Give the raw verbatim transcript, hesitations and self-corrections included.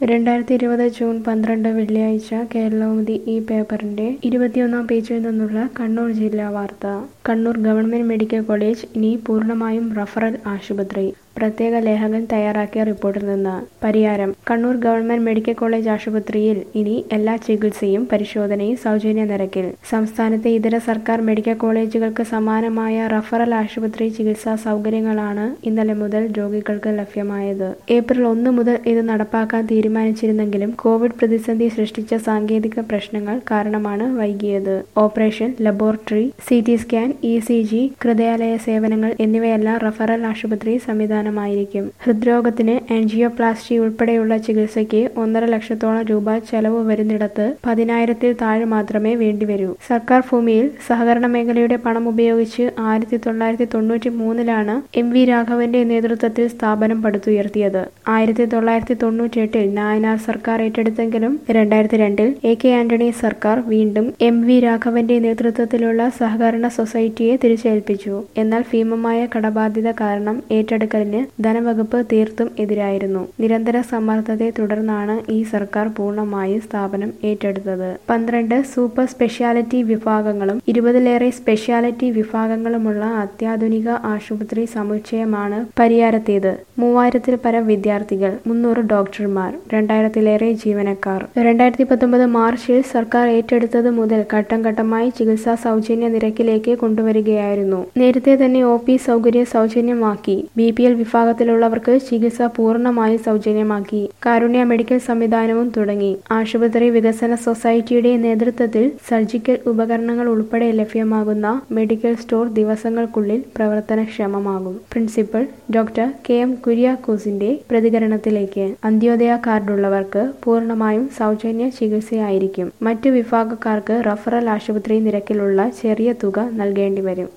രണ്ടായിരത്തി ഇരുപത് ജൂൺ പന്ത്രണ്ട് വെള്ളിയാഴ്ച കേരളകൗമുദി ഈ പേപ്പറിന്റെ ഇരുപത്തിയൊന്നാം പേജിൽ നിന്നുള്ള കണ്ണൂർ ജില്ലാ വാർത്ത. കണ്ണൂർ ഗവൺമെന്റ് മെഡിക്കൽ കോളേജ് ഇനി പൂർണ്ണമായും റഫറൽ ആശുപത്രി. പ്രത്യേക ലേഖകൻ തയ്യാറാക്കിയ റിപ്പോർട്ടിൽ നിന്ന്. Pariyaram. Kannur government medical college ആശുപത്രിയിൽ ഇനി എല്ലാ ചികിത്സയും പരിശോധനയും സൗജന്യ നിരക്കിൽ. സംസ്ഥാനത്തെ ഇതര സർക്കാർ മെഡിക്കൽ കോളേജുകൾക്ക് സമാനമായ റഫറൽ ആശുപത്രി ചികിത്സാ സൗകര്യങ്ങളാണ് ഇന്നലെ മുതൽ രോഗികൾക്ക് ലഭ്യമായത്. ഏപ്രിൽ ഒന്ന് മുതൽ ഇത് നടപ്പാക്കാൻ തീരുമാനിച്ചിരുന്നെങ്കിലും കോവിഡ് പ്രതിസന്ധി സൃഷ്ടിച്ച സാങ്കേതിക പ്രശ്നങ്ങൾ കാരണമാണ് വൈകിയത്. Operation, laboratory, C T scan, E C G, ഹൃദയാലയ സേവനങ്ങൾ എന്നിവയെല്ലാം റഫറൽ ആശുപത്രി സംവിധാനം ായിരിക്കും. ഹൃദ്രോഗത്തിന് ആൻജിയോപ്ലാസ്റ്റി ഉൾപ്പെടെയുള്ള ചികിത്സയ്ക്ക് ഒന്നര ലക്ഷത്തോളം രൂപ ചെലവ് വരുന്നിടത്ത് പതിനായിരത്തിൽ താഴെ മാത്രമേ വേണ്ടിവരൂ. സർക്കാർ ഭൂമിയിൽ സഹകരണ മേഖലയുടെ പണം ഉപയോഗിച്ച് ആയിരത്തി തൊള്ളായിരത്തി തൊണ്ണൂറ്റി മൂന്നിലാണ് എം വി രാഘവന്റെ നേതൃത്വത്തിൽ സ്ഥാപനം പടുത്തുയർത്തിയത്. ആയിരത്തി തൊള്ളായിരത്തി തൊണ്ണൂറ്റി എട്ടിൽ നായനാർ സർക്കാർ ഏറ്റെടുത്തെങ്കിലും രണ്ടായിരത്തി രണ്ടിൽ എ കെ ആന്റണി സർക്കാർ വീണ്ടും എം വി രാഘവന്റെ നേതൃത്വത്തിലുള്ള സഹകരണ സൊസൈറ്റിയെ തിരിച്ചേൽപ്പിച്ചു. എന്നാൽ ഭീമമായ കടബാധ്യത കാരണം ഏറ്റെടുക്കലിന് ധനവകുപ്പ് തീർത്തും എതിരായിരുന്നു. നിരന്തര സമ്മർദ്ദത്തെ തുടർന്നാണ് ഈ സർക്കാർ പൂർണ്ണമായും സ്ഥാപനം ഏറ്റെടുത്തത്. പന്ത്രണ്ട് സൂപ്പർ സ്പെഷ്യാലിറ്റി വിഭാഗങ്ങളും ഇരുപതിലേറെ സ്പെഷ്യാലിറ്റി വിഭാഗങ്ങളുമുള്ള അത്യാധുനിക ആശുപത്രി സമുച്ചയമാണ് പരിയാരത്തേത്. മൂവായിരത്തിൽ പരം വിദ്യാർത്ഥികൾ, മുന്നൂറ് ഡോക്ടർമാർ, രണ്ടായിരത്തിലേറെ ജീവനക്കാർ. രണ്ടായിരത്തി പത്തൊമ്പത് മാർച്ചിൽ സർക്കാർ ഏറ്റെടുത്തത് മുതൽ ഘട്ടം ഘട്ടമായി ചികിത്സാ സൗജന്യ നിരക്കിലേക്ക് കൊണ്ടുവരികയായിരുന്നു. നേരത്തെ തന്നെ ഒ പി സൗകര്യം സൗജന്യമാക്കി. ബി പി എൽ വിഭാഗത്തിലുള്ളവർക്ക് ചികിത്സ പൂർണ്ണമായും സൗജന്യമാക്കി. കാരുണ്യ മെഡിക്കൽ സംവിധാനവും തുടങ്ങി. ആശുപത്രി വികസന സൊസൈറ്റിയുടെ നേതൃത്വത്തിൽ സർജിക്കൽ ഉപകരണങ്ങൾ ഉൾപ്പെടെ ലഭ്യമാകുന്ന മെഡിക്കൽ സ്റ്റോർ ദിവസങ്ങൾക്കുള്ളിൽ പ്രവർത്തനക്ഷമമാകും. പ്രിൻസിപ്പൽ ഡോക്ടർ കെ എം കുര്യാക്കോസിന്റെ പ്രതികരണത്തിലേക്ക്. അന്ത്യോദയ കാർഡുള്ളവർക്ക് പൂർണ്ണമായും സൗജന്യ ചികിത്സയായിരിക്കും. മറ്റു വിഭാഗക്കാർക്ക് റഫറൽ ആശുപത്രി നിരക്കിലുള്ള ചെറിയ തുക നൽകേണ്ടി വരും.